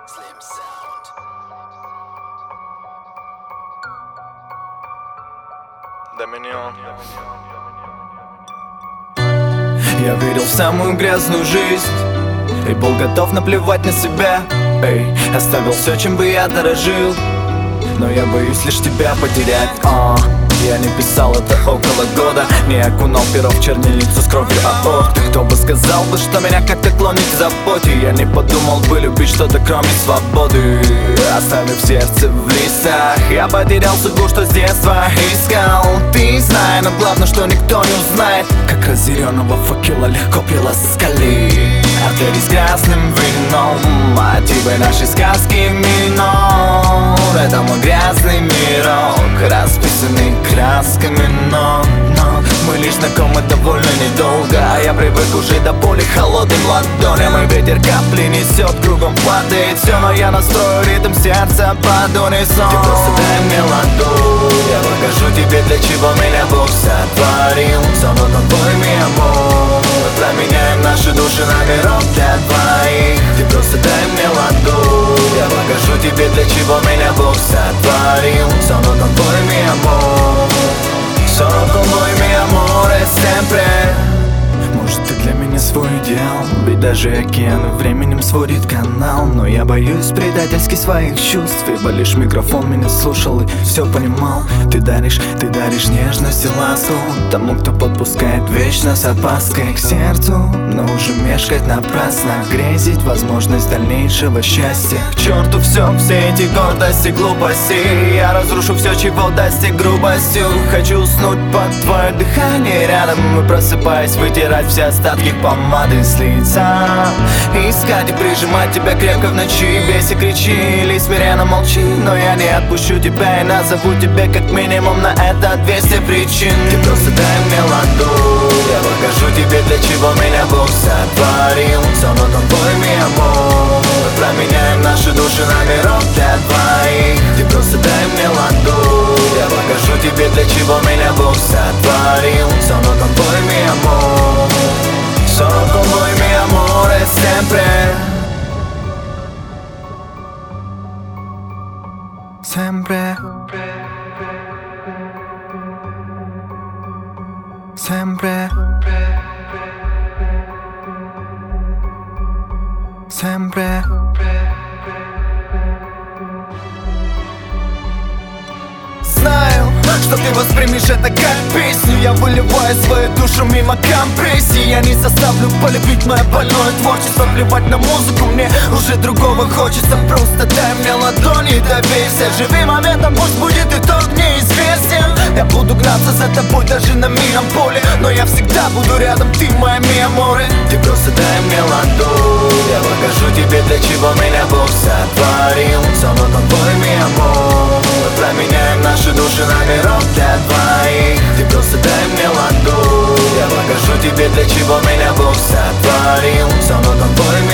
Slim Sound. Доминион. Я верил в самую грязную жизнь и был готов наплевать на себя. Оставил все, чем бы я дорожил, но я боюсь лишь тебя потерять. Я не писал это около года, не окунал перо в чернильницу с кровью. Кто бы сказал бы, что меня как-то клонит к заботе. Я не подумал бы любить что-то кроме свободы. Оставив сердце в листах, я потерял судьбу, что с детства искал. Ты знай, но главное, что никто не узнает, как разъяренного факела легко приласкали. Отель с красным вином, мотивы нашей сказки минор. Это мой грязный мирок, расписанный красками, но мы лишь знакомы довольно недолго. А я привык уже до боли холодным ладоням, и ветер капли несет, кругом падает все, но я настрою ритм сердца под унисон. Ты просто дай мне ладонь, я покажу тебе, для чего меня Бог сотворил. Solo con toi, mi amor, мы променяем наши души на мирок для двоих. Ты просто дай мне ладонь, я покажу тебе, для чего меня Бог сотворил. Solo con toi, mi amor, solo con toi, mi amor, siempre. Может, ты для меня свой идеал, ведь даже океан временем сводит канал. Но я боюсь предательски своих чувств, ибо лишь микрофон меня слушал и все понимал. Ты даришь нежность и ласку тому, кто подпускает вечно с опаской к сердцу. Но уже мешкать напрасно, грезить возможность дальнейшего счастья. К черту все эти гордости, глупости. Я разрушу все, чего достиг грубостью. Хочу уснуть под твое дыхание рядом и, просыпаясь, вытирать все остатки помады с лица. Искать и прижимать тебя крепко в ночи. Бейся, кричи или смиренно молчи, но я не отпущу тебя и назову тебе как минимум на это 200 причин. Ты просто дай мне ладонь, я покажу тебе, для чего меня Бог сотворил. Solo con toi, mi amor, мы променяем наши души на мирок для двоих. Ты просто дай мне ладонь, я покажу тебе, для чего меня Бог сотворил. Solo con toi, mi amor, solo con toi, mi amor, siempre. Siempre. Siempre. Siempre. Знаю, что ты воспримешь это как песню. Я выливаю свою душу мимо компрессии. Я не заставлю полюбить мое больное творчество. Плевать на музыку, мне уже другого хочется. Просто дай мне ладони и доверься. Живи моментом, пусть будет итог неизвестен. Я буду гнаться за тобой даже на минном поле, но я всегда буду рядом, ты моя mi amore. Ты просто дай мне ладонь, я покажу тебе, для чего меня Бог сотворил. Solo con toi, mi amor, мы променяем наши души на мирок для двоих. Ты просто дай мне ладонь, я покажу тебе, для чего меня Бог сотворил. Solo con toi,